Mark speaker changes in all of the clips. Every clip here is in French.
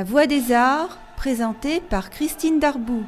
Speaker 1: La Voix des Arts, présentée par Christine Darboux.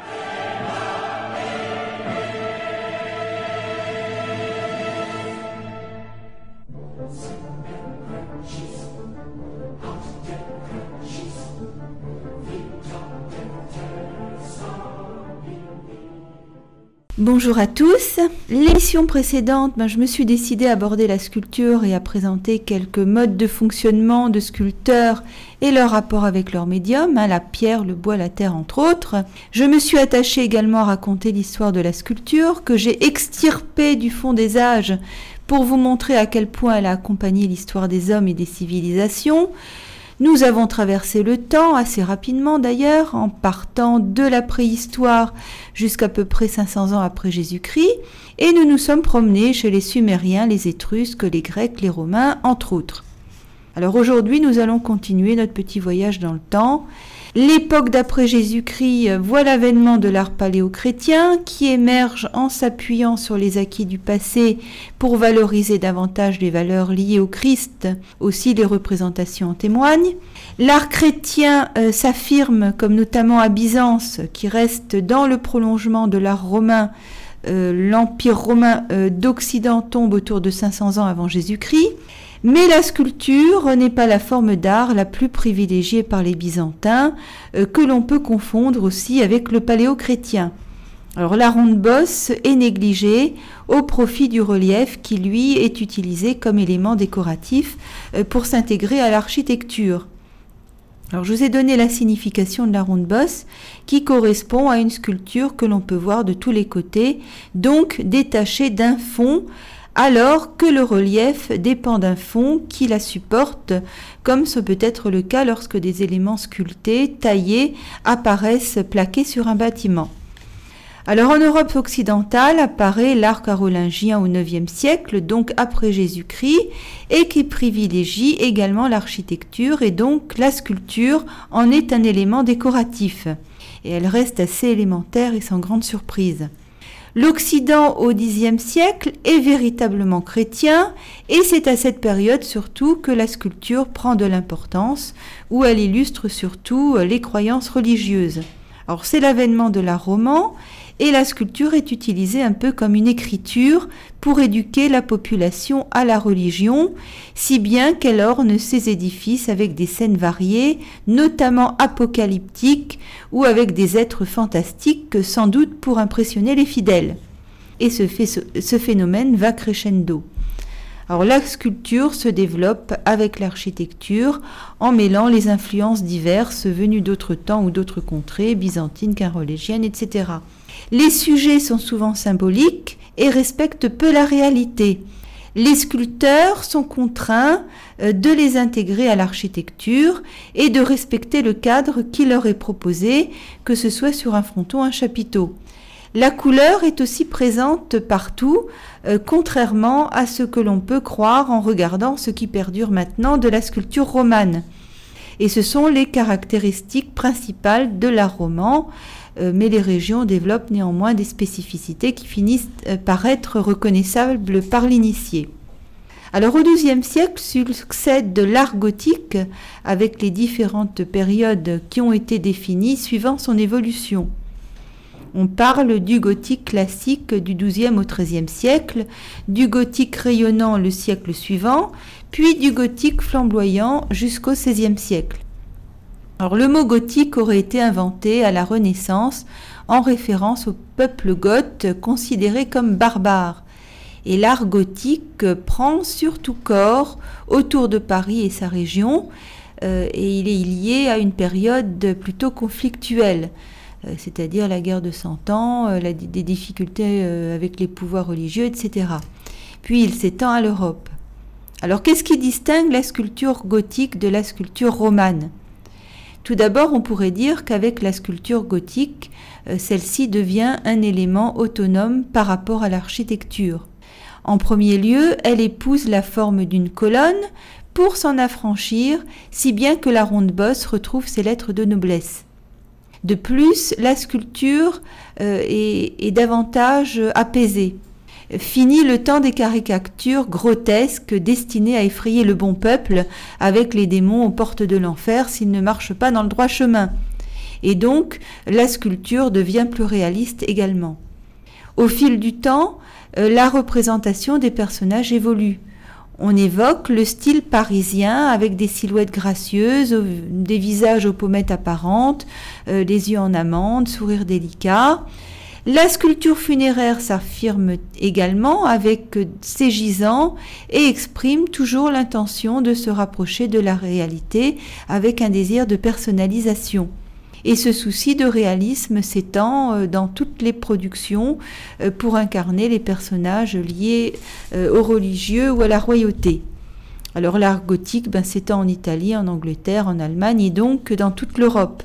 Speaker 1: Bonjour à tous. L'émission précédente, je me suis décidée à aborder la sculpture et à présenter quelques modes de fonctionnement de sculpteurs et leur rapport avec leur médium, la pierre, le bois, la terre entre autres. Je me suis attachée également à raconter l'histoire de la sculpture que j'ai extirpée du fond des âges pour vous montrer à quel point elle a accompagné l'histoire des hommes et des civilisations. Nous avons traversé le temps, assez rapidement d'ailleurs, en partant de la préhistoire jusqu'à peu près 500 ans après Jésus-Christ, et nous nous sommes promenés chez les Sumériens, les Étrusques, les Grecs, les Romains, entre autres. Alors aujourd'hui, nous allons continuer notre petit voyage dans le temps. L'époque d'après Jésus-Christ voit l'avènement de l'art paléochrétien qui émerge en s'appuyant sur les acquis du passé pour valoriser davantage les valeurs liées au Christ. Aussi, les représentations en témoignent. L'art chrétien s'affirme, comme notamment à Byzance, qui reste dans le prolongement de l'art romain. L'Empire romain d'Occident tombe autour de 500 ans avant Jésus-Christ. Mais la sculpture n'est pas la forme d'art la plus privilégiée par les Byzantins, que l'on peut confondre aussi avec le paléochrétien. Alors la ronde-bosse est négligée au profit du relief qui, lui, est utilisé comme élément décoratif pour s'intégrer à l'architecture. Alors je vous ai donné la signification de la ronde-bosse qui correspond à une sculpture que l'on peut voir de tous les côtés, donc détachée d'un fond, alors que le relief dépend d'un fond qui la supporte, comme ce peut être le cas lorsque des éléments sculptés, taillés, apparaissent plaqués sur un bâtiment. Alors en Europe occidentale apparaît l'art carolingien au IXe siècle, donc après Jésus-Christ, et qui privilégie également l'architecture, et donc la sculpture en est un élément décoratif. Et elle reste assez élémentaire et sans grande surprise. L'Occident au Xe siècle est véritablement chrétien et c'est à cette période surtout que la sculpture prend de l'importance, où elle illustre surtout les croyances religieuses. Alors c'est l'avènement de l'art roman et la sculpture est utilisée un peu comme une écriture pour éduquer la population à la religion, si bien qu'elle orne ses édifices avec des scènes variées, notamment apocalyptiques ou avec des êtres fantastiques, sans doute pour impressionner les fidèles. Et ce phénomène va crescendo. Alors la sculpture se développe avec l'architecture en mêlant les influences diverses venues d'autres temps ou d'autres contrées, byzantines, carolingiennes, etc. Les sujets sont souvent symboliques et respectent peu la réalité. Les sculpteurs sont contraints de les intégrer à l'architecture et de respecter le cadre qui leur est proposé, que ce soit sur un fronton ou un chapiteau. La couleur est aussi présente partout, contrairement à ce que l'on peut croire en regardant ce qui perdure maintenant de la sculpture romane. Et ce sont les caractéristiques principales de l'art roman, mais les régions développent néanmoins des spécificités qui finissent par être reconnaissables par l'initié. Alors au XIIe siècle succède l'art gothique avec les différentes périodes qui ont été définies suivant son évolution. On parle du gothique classique du XIIe au XIIIe siècle, du gothique rayonnant le siècle suivant, puis du gothique flamboyant jusqu'au XVIe siècle. Alors, le mot gothique aurait été inventé à la Renaissance en référence au peuple goth considéré comme barbare. Et l'art gothique prend surtout corps autour de Paris et sa région, et il est lié à une période plutôt conflictuelle, c'est-à-dire la guerre de 100 ans, des difficultés avec les pouvoirs religieux, etc. Puis il s'étend à l'Europe. Alors qu'est-ce qui distingue la sculpture gothique de la sculpture romane ? Tout d'abord, on pourrait dire qu'avec la sculpture gothique, celle-ci devient un élément autonome par rapport à l'architecture. En premier lieu, elle épouse la forme d'une colonne pour s'en affranchir, si bien que la ronde-bosse retrouve ses lettres de noblesse. De plus, la sculpture est davantage apaisée. Fini le temps des caricatures grotesques destinées à effrayer le bon peuple avec les démons aux portes de l'enfer s'ils ne marchent pas dans le droit chemin. Et donc, la sculpture devient plus réaliste également. Au fil du temps, la représentation des personnages évolue. On évoque le style parisien avec des silhouettes gracieuses, des visages aux pommettes apparentes, des yeux en amande, sourires délicats. La sculpture funéraire s'affirme également avec ses gisants et exprime toujours l'intention de se rapprocher de la réalité avec un désir de personnalisation. Et ce souci de réalisme s'étend dans toutes les productions pour incarner les personnages liés aux religieux ou à la royauté. Alors l'art gothique s'étend en Italie, en Angleterre, en Allemagne et donc dans toute l'Europe.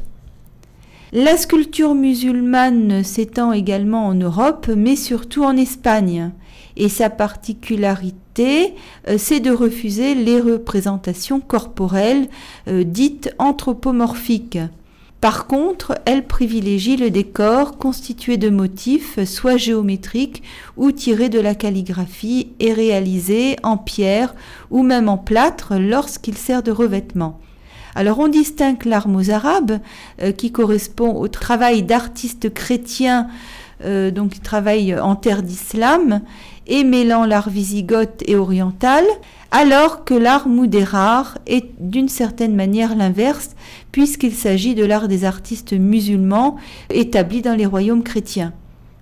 Speaker 1: La sculpture musulmane s'étend également en Europe, mais surtout en Espagne. Et sa particularité, c'est de refuser les représentations corporelles dites anthropomorphiques. Par contre, elle privilégie le décor constitué de motifs, soit géométriques ou tirés de la calligraphie et réalisés en pierre ou même en plâtre lorsqu'il sert de revêtement. Alors on distingue l'art mozarabe qui correspond au travail d'artistes chrétiens donc qui travaillent en terre d'islam et mêlant l'art wisigoth et oriental, alors que l'art mudérar est d'une certaine manière l'inverse, puisqu'il s'agit de l'art des artistes musulmans établis dans les royaumes chrétiens.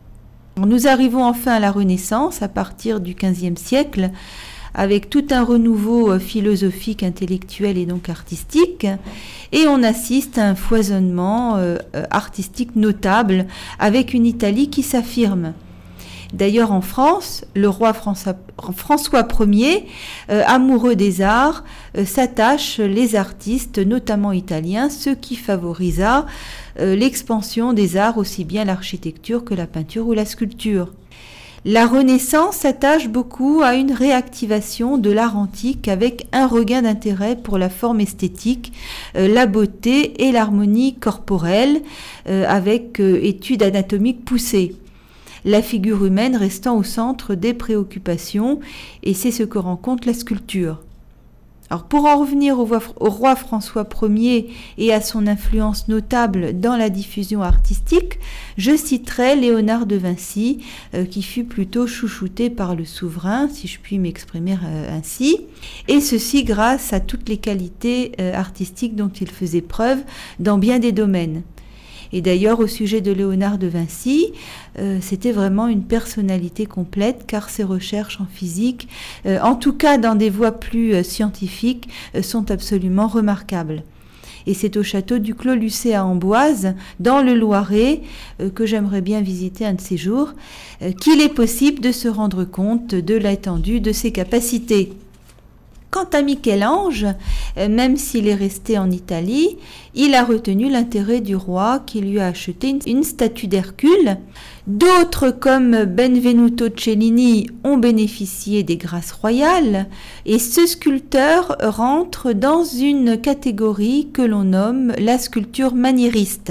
Speaker 1: Nous arrivons enfin à la Renaissance, à partir du XVe siècle, avec tout un renouveau philosophique, intellectuel et donc artistique, et on assiste à un foisonnement artistique notable, avec une Italie qui s'affirme. D'ailleurs, en France, le roi François Ier, amoureux des arts, s'attache les artistes, notamment italiens, ce qui favorisa l'expansion des arts, aussi bien l'architecture que la peinture ou la sculpture. La Renaissance s'attache beaucoup à une réactivation de l'art antique avec un regain d'intérêt pour la forme esthétique, la beauté et l'harmonie corporelle, avec études anatomiques poussées. La figure humaine restant au centre des préoccupations, et c'est ce que rencontre la sculpture. Alors pour en revenir au roi François Ier et à son influence notable dans la diffusion artistique, je citerai Léonard de Vinci, qui fut plutôt chouchouté par le souverain, si je puis m'exprimer ainsi, et ceci grâce à toutes les qualités artistiques dont il faisait preuve dans bien des domaines. Et d'ailleurs, au sujet de Léonard de Vinci, c'était vraiment une personnalité complète, car ses recherches en physique, en tout cas dans des voies plus scientifiques, sont absolument remarquables. Et c'est au château du Clos Lucé à Amboise, dans le Loiret, que j'aimerais bien visiter un de ces jours, qu'il est possible de se rendre compte de l'étendue de ses capacités. Quant à Michel-Ange, même s'il est resté en Italie, il a retenu l'intérêt du roi qui lui a acheté une statue d'Hercule. D'autres, comme Benvenuto Cellini, ont bénéficié des grâces royales, et ce sculpteur rentre dans une catégorie que l'on nomme la sculpture maniériste,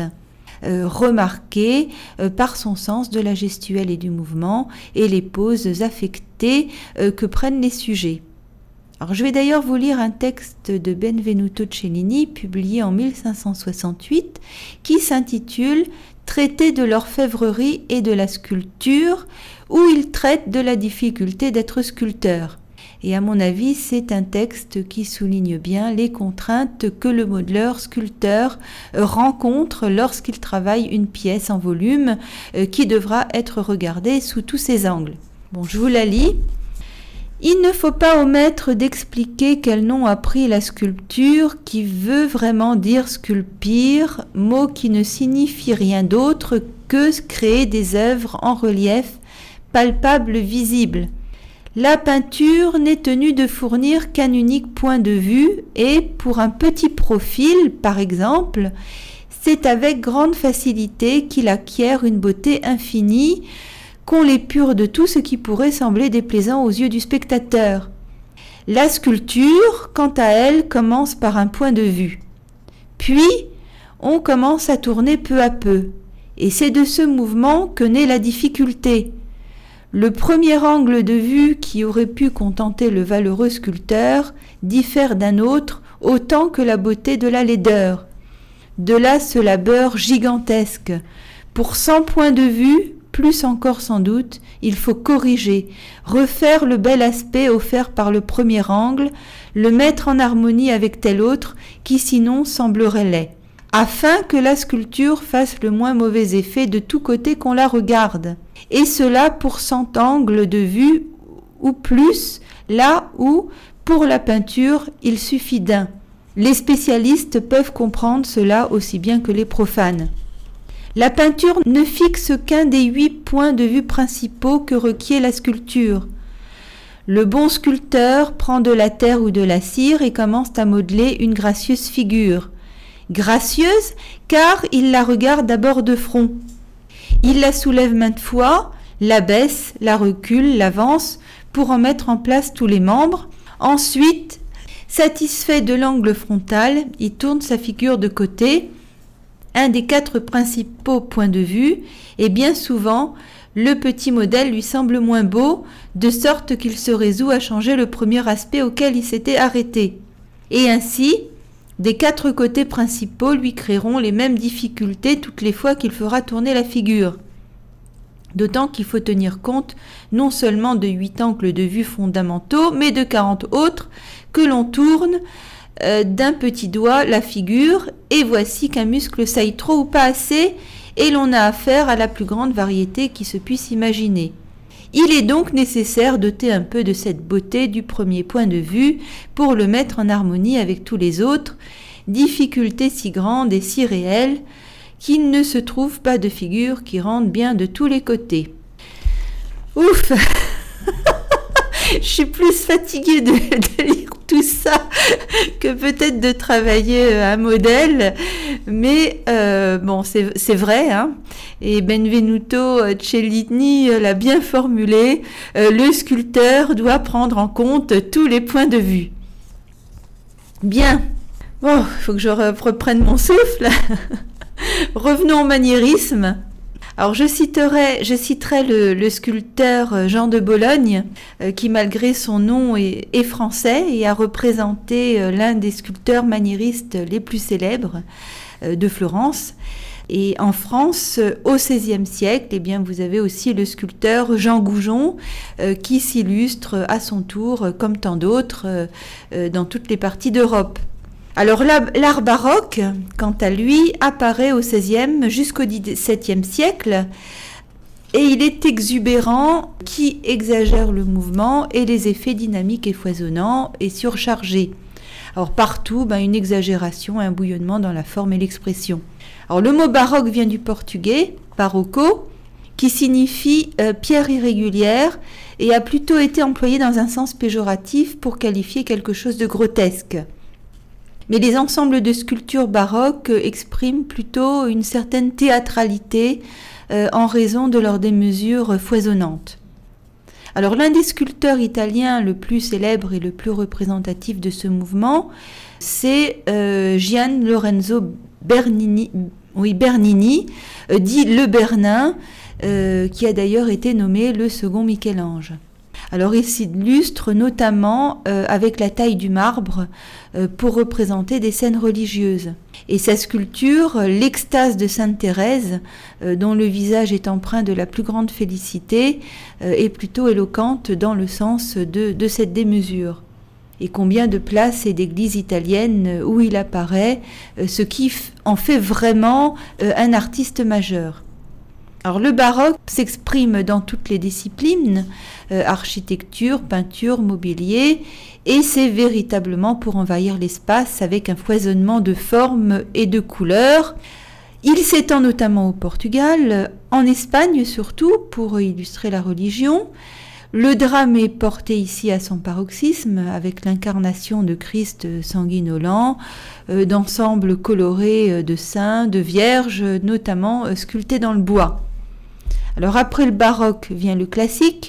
Speaker 1: remarquée par son sens de la gestuelle et du mouvement et les poses affectées que prennent les sujets. Alors, je vais d'ailleurs vous lire un texte de Benvenuto Cellini publié en 1568 qui s'intitule « Traité de l'orfèvrerie et de la sculpture » où il traite de la difficulté d'être sculpteur. Et à mon avis, c'est un texte qui souligne bien les contraintes que le modeleur-sculpteur rencontre lorsqu'il travaille une pièce en volume qui devra être regardée sous tous ses angles. Bon, je vous la lis. Il ne faut pas omettre d'expliquer quel nom a pris la sculpture qui veut vraiment dire sculpir, mot qui ne signifie rien d'autre que créer des œuvres en relief, palpables, visibles. La peinture n'est tenue de fournir qu'un unique point de vue et pour un petit profil, par exemple, c'est avec grande facilité qu'il acquiert une beauté infinie, qu'on l'épure de tout ce qui pourrait sembler déplaisant aux yeux du spectateur. La sculpture, quant à elle, commence par un point de vue. Puis, on commence à tourner peu à peu, et c'est de ce mouvement que naît la difficulté. Le premier angle de vue qui aurait pu contenter le valeureux sculpteur diffère d'un autre autant que la beauté de la laideur. De là ce labeur gigantesque. Pour 100 points de vue, plus encore sans doute, il faut corriger, refaire le bel aspect offert par le premier angle, le mettre en harmonie avec tel autre qui sinon semblerait laid, afin que la sculpture fasse le moins mauvais effet de tous côtés qu'on la regarde. Et cela pour 100 angles de vue ou plus, là où, pour la peinture, il suffit d'un. Les spécialistes peuvent comprendre cela aussi bien que les profanes. La peinture ne fixe qu'un des 8 points de vue principaux que requiert la sculpture. Le bon sculpteur prend de la terre ou de la cire et commence à modeler une gracieuse figure. Gracieuse, car il la regarde d'abord de front. Il la soulève maintes fois, la baisse, la recule, l'avance, pour en mettre en place tous les membres. Ensuite, satisfait de l'angle frontal, il tourne sa figure de côté, un des 4 principaux points de vue, et bien souvent, le petit modèle lui semble moins beau, de sorte qu'il se résout à changer le premier aspect auquel il s'était arrêté. Et ainsi, des 4 côtés principaux lui créeront les mêmes difficultés toutes les fois qu'il fera tourner la figure. D'autant qu'il faut tenir compte non seulement de 8 angles de vue fondamentaux, mais de 40 autres que l'on tourne d'un petit doigt la figure, et voici qu'un muscle saille trop ou pas assez, et l'on a affaire à la plus grande variété qui se puisse imaginer. Il est donc nécessaire d'ôter un peu de cette beauté du premier point de vue pour le mettre en harmonie avec tous les autres, difficulté si grande et si réelle qu'il ne se trouve pas de figure qui rende bien de tous les côtés. Ouf. Je suis plus fatiguée de lire tout ça que peut-être de travailler un modèle, mais bon, c'est vrai, hein. Et Benvenuto Cellini l'a bien formulé, le sculpteur doit prendre en compte tous les points de vue. Bien, bon, il faut que je reprenne mon souffle. Revenons au maniérisme. Alors je citerai le sculpteur Jean de Bologne, qui malgré son nom est français et a représenté l'un des sculpteurs maniéristes les plus célèbres de Florence. Et en France, au XVIe siècle, eh bien, vous avez aussi le sculpteur Jean Goujon, qui s'illustre à son tour, comme tant d'autres, dans toutes les parties d'Europe. Alors l'art baroque, quant à lui, apparaît au XVIe jusqu'au XVIIe siècle, et il est exubérant, qui exagère le mouvement et les effets dynamiques et foisonnants et surchargés. Alors partout, une exagération, un bouillonnement dans la forme et l'expression. Alors le mot baroque vient du portugais, barroco, qui signifie pierre irrégulière, et a plutôt été employé dans un sens péjoratif pour qualifier quelque chose de grotesque. Mais les ensembles de sculptures baroques expriment plutôt une certaine théâtralité en raison de leur démesure foisonnante. Alors l'un des sculpteurs italiens le plus célèbre et le plus représentatif de ce mouvement, c'est Gian Lorenzo Bernini, dit le Bernin, qui a d'ailleurs été nommé le second Michel-Ange. Alors il s'illustre notamment avec la taille du marbre pour représenter des scènes religieuses. Et sa sculpture, l'extase de Sainte Thérèse, dont le visage est empreint de la plus grande félicité, est plutôt éloquente dans le sens de cette démesure. Et combien de places et d'églises italiennes où il apparaît, ce qui en fait vraiment un artiste majeur. Alors le baroque s'exprime dans toutes les disciplines, architecture, peinture, mobilier, et c'est véritablement pour envahir l'espace avec un foisonnement de formes et de couleurs. Il s'étend notamment au Portugal, en Espagne surtout, pour illustrer la religion. Le drame est porté ici à son paroxysme, avec l'incarnation de Christ sanguinolent, d'ensembles colorés de saints, de vierges, notamment sculptés dans le bois. Alors après le baroque vient le classique,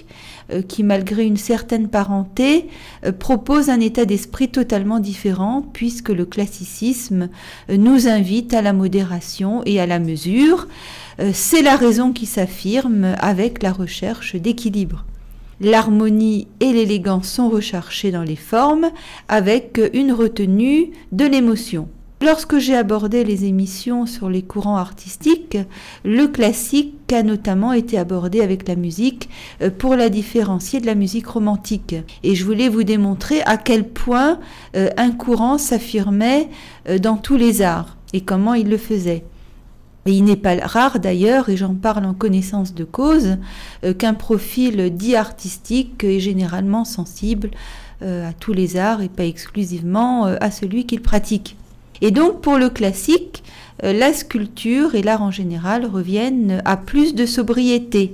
Speaker 1: qui malgré une certaine parenté propose un état d'esprit totalement différent puisque le classicisme nous invite à la modération et à la mesure. C'est la raison qui s'affirme avec la recherche d'équilibre. L'harmonie et l'élégance sont recherchées dans les formes avec une retenue de l'émotion. Lorsque j'ai abordé les émissions sur les courants artistiques, le classique a notamment été abordé avec la musique pour la différencier de la musique romantique. Et je voulais vous démontrer à quel point un courant s'affirmait dans tous les arts et comment il le faisait. Et il n'est pas rare d'ailleurs, et j'en parle en connaissance de cause, qu'un profil dit artistique est généralement sensible à tous les arts et pas exclusivement à celui qu'il pratique. Et donc pour le classique, la sculpture et l'art en général reviennent à plus de sobriété.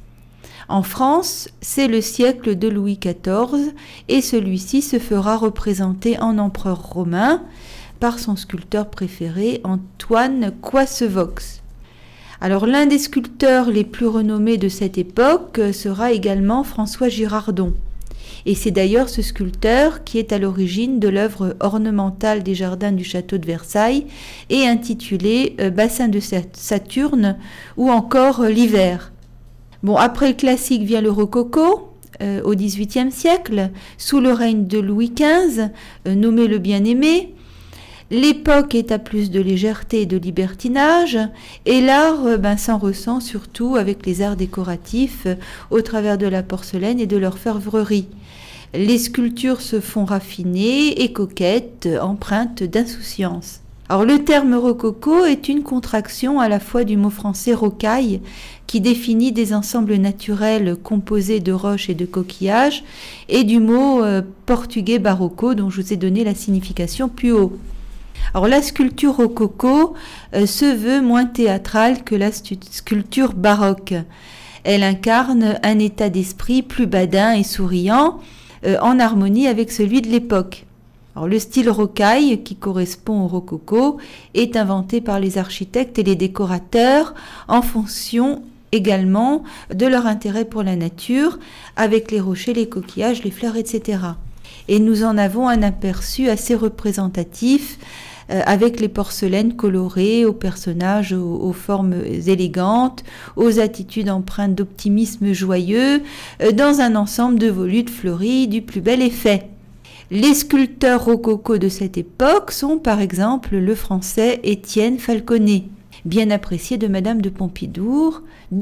Speaker 1: En France, c'est le siècle de Louis XIV et celui-ci se fera représenter en empereur romain par son sculpteur préféré, Antoine Coissevox. Alors l'un des sculpteurs les plus renommés de cette époque sera également François Girardon. Et c'est d'ailleurs ce sculpteur qui est à l'origine de l'œuvre ornementale des jardins du château de Versailles et intitulée Bassin de Saturne ou encore L'hiver. Bon, après le classique vient le rococo au XVIIIe siècle, sous le règne de Louis XV, nommé le bien-aimé. L'époque est à plus de légèreté et de libertinage, et l'art s'en ressent surtout avec les arts décoratifs au travers de la porcelaine et de l'orfèvrerie. Les sculptures se font raffinées et coquettes, empreintes d'insouciance. Alors le terme rococo est une contraction à la fois du mot français rocaille, qui définit des ensembles naturels composés de roches et de coquillages, et du mot portugais barroco dont je vous ai donné la signification plus haut. Alors la sculpture rococo se veut moins théâtrale que la sculpture baroque. Elle incarne un état d'esprit plus badin et souriant, en harmonie avec celui de l'époque. Alors, le style rocaille, qui correspond au rococo, est inventé par les architectes et les décorateurs en fonction également de leur intérêt pour la nature, avec les rochers, les coquillages, les fleurs, etc. Et nous en avons un aperçu assez représentatif avec les porcelaines colorées, aux personnages aux formes élégantes, aux attitudes empreintes d'optimisme joyeux, dans un ensemble de volutes fleuries du plus bel effet. Les sculpteurs rococo de cette époque sont par exemple le français Étienne Falconet, bien apprécié de Madame de Pompadour,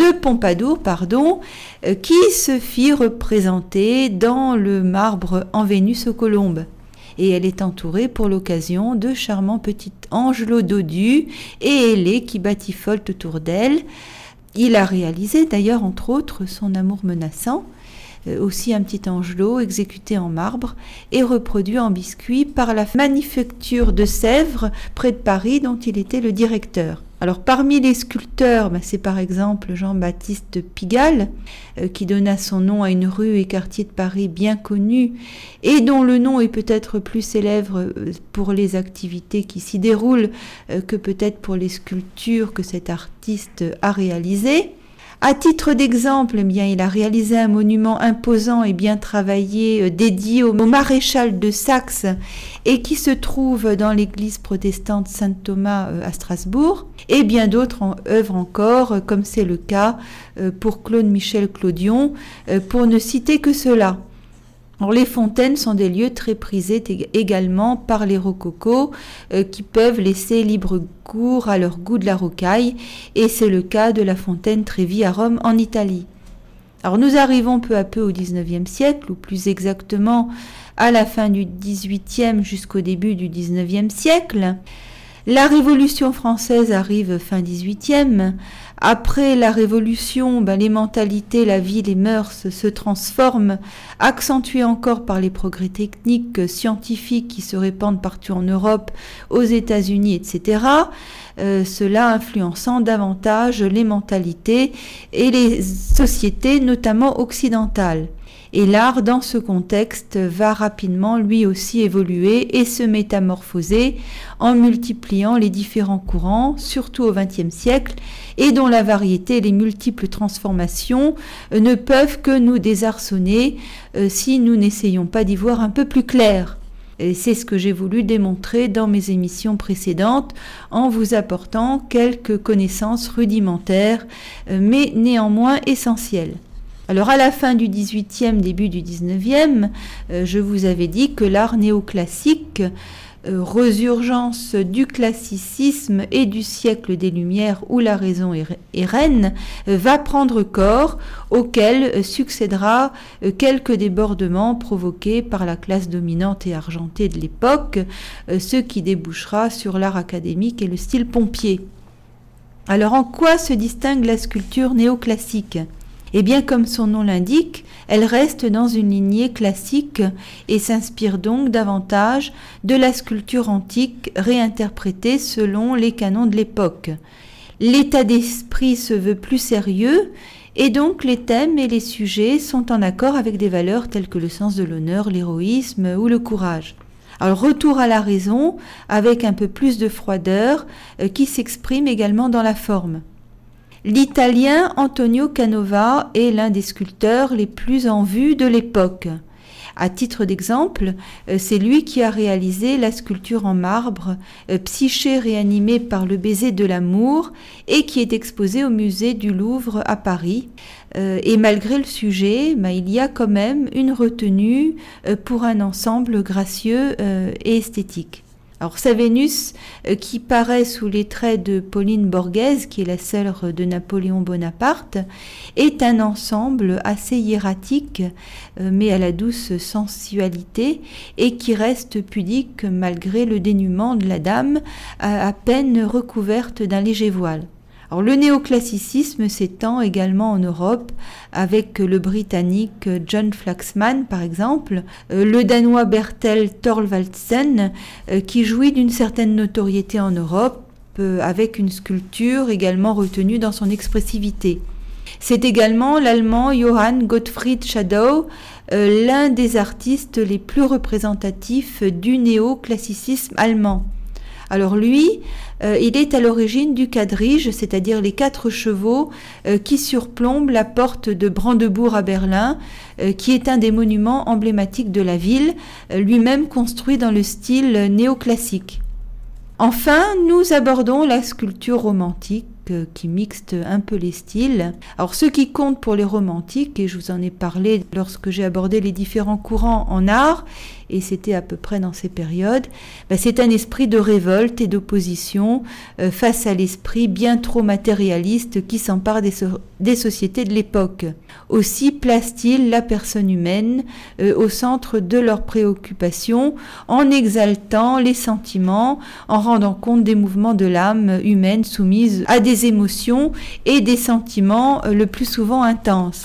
Speaker 1: qui se fit représenter dans le marbre en Vénus aux colombes. Et elle est entourée pour l'occasion de charmants petits angelots dodus et ailés qui batifolent autour d'elle. Il a réalisé d'ailleurs entre autres son amour menaçant, aussi un petit angelot exécuté en marbre et reproduit en biscuit par la manufacture de Sèvres près de Paris dont il était le directeur. Alors parmi les sculpteurs, c'est par exemple Jean-Baptiste Pigalle qui donna son nom à une rue et quartier de Paris bien connu et dont le nom est peut-être plus célèbre pour les activités qui s'y déroulent que peut-être pour les sculptures que cet artiste a réalisées. À titre d'exemple, il a réalisé un monument imposant et bien travaillé dédié au maréchal de Saxe et qui se trouve dans l'église protestante Saint-Thomas à Strasbourg, et bien d'autres œuvres encore, comme c'est le cas pour Claude-Michel Clodion, pour ne citer que cela. Alors, les fontaines sont des lieux très prisés également par les rococos qui peuvent laisser libre cours à leur goût de la rocaille, et c'est le cas de la fontaine Trevi à Rome en Italie. Alors nous arrivons peu à peu au XIXe siècle, ou plus exactement à la fin du XVIIIe jusqu'au début du XIXe siècle. La Révolution française arrive fin XVIIIe. Après la Révolution, les mentalités, la vie, les mœurs se transforment, accentuées encore par les progrès techniques, scientifiques qui se répandent partout en Europe, aux États-Unis, etc. Cela influençant davantage les mentalités et les sociétés, notamment occidentales. Et l'art, dans ce contexte, va rapidement lui aussi évoluer et se métamorphoser en multipliant les différents courants, surtout au XXe siècle, et dont la variété et les multiples transformations ne peuvent que nous désarçonner si nous n'essayons pas d'y voir un peu plus clair. Et c'est ce que j'ai voulu démontrer dans mes émissions précédentes en vous apportant quelques connaissances rudimentaires, mais néanmoins essentielles. Alors à la fin du XVIIIe, début du XIXe, je vous avais dit que l'art néoclassique, résurgence du classicisme et du siècle des Lumières où la raison est reine, va prendre corps, auquel succédera quelques débordements provoqués par la classe dominante et argentée de l'époque, ce qui débouchera sur l'art académique et le style pompier. Alors en quoi se distingue la sculpture néoclassique ? Eh bien, comme son nom l'indique, elle reste dans une lignée classique et s'inspire donc davantage de la sculpture antique réinterprétée selon les canons de l'époque. L'état d'esprit se veut plus sérieux et donc les thèmes et les sujets sont en accord avec des valeurs telles que le sens de l'honneur, l'héroïsme ou le courage. Alors, retour à la raison avec un peu plus de froideur qui s'exprime également dans la forme. L'Italien Antonio Canova est l'un des sculpteurs les plus en vue de l'époque. À titre d'exemple, c'est lui qui a réalisé la sculpture en marbre Psyché réanimée par le baiser de l'amour et qui est exposée au musée du Louvre à Paris. Et malgré le sujet, il y a quand même une retenue pour un ensemble gracieux et esthétique. Alors sa Vénus, qui paraît sous les traits de Pauline Borghese, qui est la sœur de Napoléon Bonaparte, est un ensemble assez hiératique, mais à la douce sensualité, et qui reste pudique malgré le dénuement de la dame, à peine recouverte d'un léger voile. Alors, le néoclassicisme s'étend également en Europe avec le Britannique John Flaxman par exemple, le Danois Bertel Thorvaldsen qui jouit d'une certaine notoriété en Europe avec une sculpture également retenue dans son expressivité. C'est également l'Allemand Johann Gottfried Schadow, l'un des artistes les plus représentatifs du néoclassicisme allemand. Alors lui, il est à l'origine du quadrige, c'est-à-dire les 4 chevaux qui surplombent la porte de Brandebourg à Berlin, qui est un des monuments emblématiques de la ville, lui-même construit dans le style néoclassique. Enfin, nous abordons la sculpture romantique qui mixte un peu les styles. Alors ce qui compte pour les romantiques, et je vous en ai parlé lorsque j'ai abordé les différents courants en art, et c'était à peu près dans ces périodes, c'est un esprit de révolte et d'opposition face à l'esprit bien trop matérialiste qui s'empare des sociétés de l'époque. Aussi place-t-il la personne humaine au centre de leurs préoccupations en exaltant les sentiments, en rendant compte des mouvements de l'âme humaine soumise à des émotions et des sentiments le plus souvent intenses.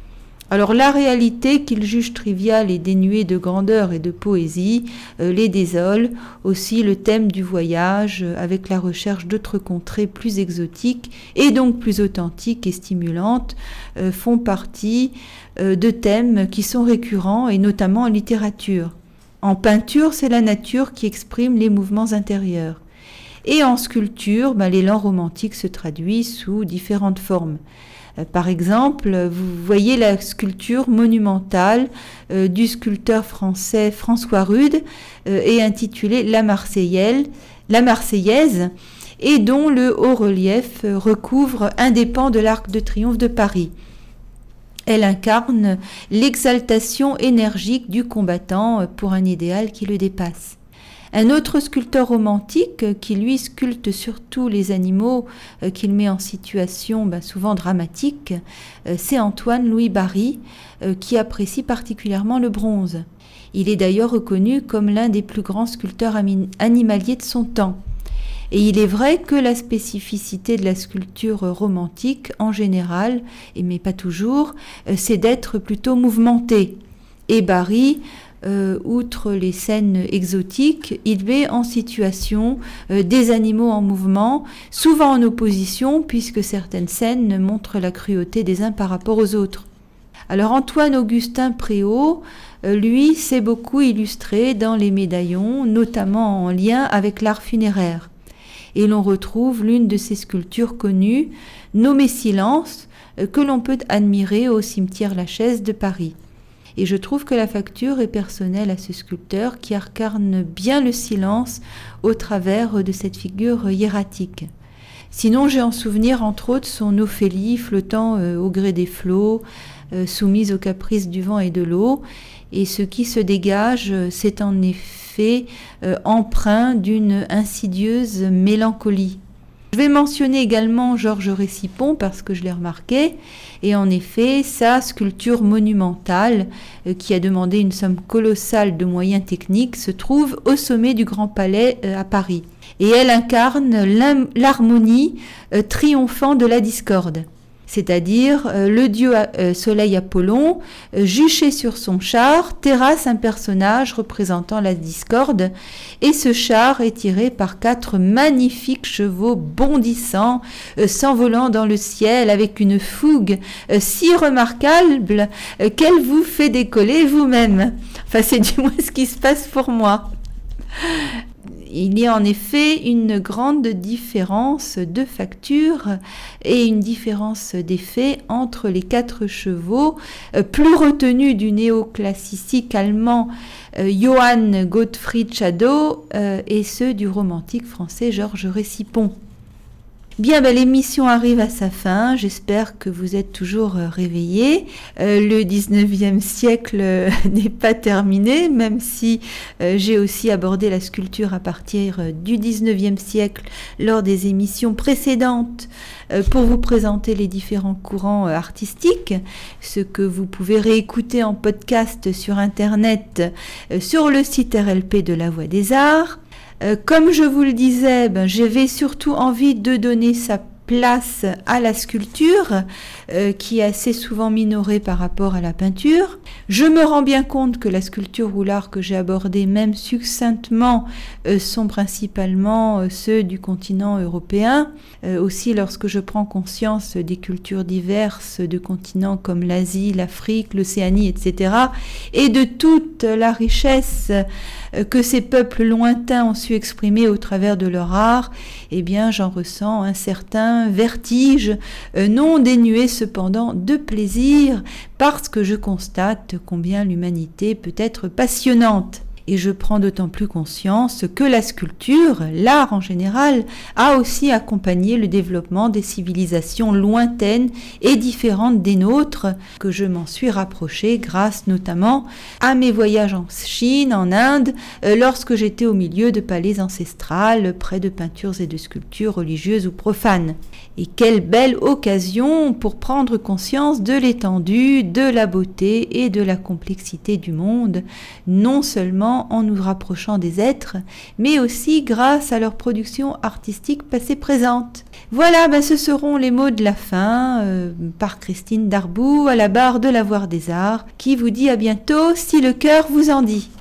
Speaker 1: Alors la réalité qu'il juge triviale et dénuée de grandeur et de poésie les désole. Aussi le thème du voyage avec la recherche d'autres contrées plus exotiques et donc plus authentiques et stimulantes font partie de thèmes qui sont récurrents et notamment en littérature. En peinture, c'est la nature qui exprime les mouvements intérieurs. Et en sculpture, l'élan romantique se traduit sous différentes formes. Par exemple, vous voyez la sculpture monumentale du sculpteur français François Rude et intitulée La Marseillaise et dont le haut-relief recouvre un des pans de l'Arc de Triomphe de Paris. Elle incarne l'exaltation énergique du combattant pour un idéal qui le dépasse. Un autre sculpteur romantique qui lui sculpte surtout les animaux qu'il met en situation souvent dramatique, c'est Antoine-Louis Barye qui apprécie particulièrement le bronze. Il est d'ailleurs reconnu comme l'un des plus grands sculpteurs animaliers de son temps. Et il est vrai que la spécificité de la sculpture romantique en général, mais pas toujours, c'est d'être plutôt mouvementée. Et Barye, outre les scènes exotiques, il met en situation des animaux en mouvement, souvent en opposition puisque certaines scènes montrent la cruauté des uns par rapport aux autres. Alors Antoine-Augustin Préau, lui, s'est beaucoup illustré dans les médaillons, notamment en lien avec l'art funéraire. Et l'on retrouve l'une de ses sculptures connues, nommée Silence, que l'on peut admirer au cimetière Lachaise de Paris. Et je trouve que la facture est personnelle à ce sculpteur qui incarne bien le silence au travers de cette figure hiératique. Sinon, j'ai en souvenir entre autres son Ophélie flottant au gré des flots, soumise aux caprices du vent et de l'eau. Et ce qui se dégage, c'est en effet empreint d'une insidieuse mélancolie. Je vais mentionner également Georges Récipon parce que je l'ai remarqué, et en effet, sa sculpture monumentale, qui a demandé une somme colossale de moyens techniques, se trouve au sommet du Grand Palais à Paris. Et elle incarne l'harmonie triomphant de la discorde. C'est-à-dire le dieu soleil Apollon, juché sur son char, terrasse un personnage représentant la discorde, et ce char est tiré par 4 magnifiques chevaux bondissants, s'envolant dans le ciel avec une fougue si remarquable qu'elle vous fait décoller vous-même. Enfin, c'est du moins ce qui se passe pour moi. Il y a en effet une grande différence de facture et une différence d'effet entre les 4 chevaux plus retenus du néoclassique allemand Johann Gottfried Schadow et ceux du romantique français Georges Récipon. Bien, l'émission arrive à sa fin. J'espère que vous êtes toujours réveillés. Le 19e siècle n'est pas terminé, même si j'ai aussi abordé la sculpture à partir du 19e siècle lors des émissions précédentes pour vous présenter les différents courants artistiques, ce que vous pouvez réécouter en podcast sur Internet sur le site RLP de la Voix des Arts. Comme je vous le disais, j'avais surtout envie de donner sa place à la sculpture, qui est assez souvent minorée par rapport à la peinture. Je me rends bien compte que la sculpture ou l'art que j'ai abordé, même succinctement, sont principalement ceux du continent européen. Aussi, lorsque je prends conscience des cultures diverses de continents comme l'Asie, l'Afrique, l'Océanie, etc., et de toute la richesse que ces peuples lointains ont su exprimer au travers de leur art, eh bien, j'en ressens un certain vertige, non dénué cependant de plaisir, parce que je constate combien l'humanité peut être passionnante. Et je prends d'autant plus conscience que la sculpture, l'art en général, a aussi accompagné le développement des civilisations lointaines et différentes des nôtres, que je m'en suis rapprochée grâce notamment à mes voyages en Chine, en Inde, lorsque j'étais au milieu de palais ancestrales, près de peintures et de sculptures religieuses ou profanes. Et quelle belle occasion pour prendre conscience de l'étendue, de la beauté et de la complexité du monde, non seulement en nous rapprochant des êtres, mais aussi grâce à leur production artistique passée-présente. Voilà, ce seront les mots de la fin par Christine Darboux à la barre de la Voix des Arts, qui vous dit à bientôt si le cœur vous en dit.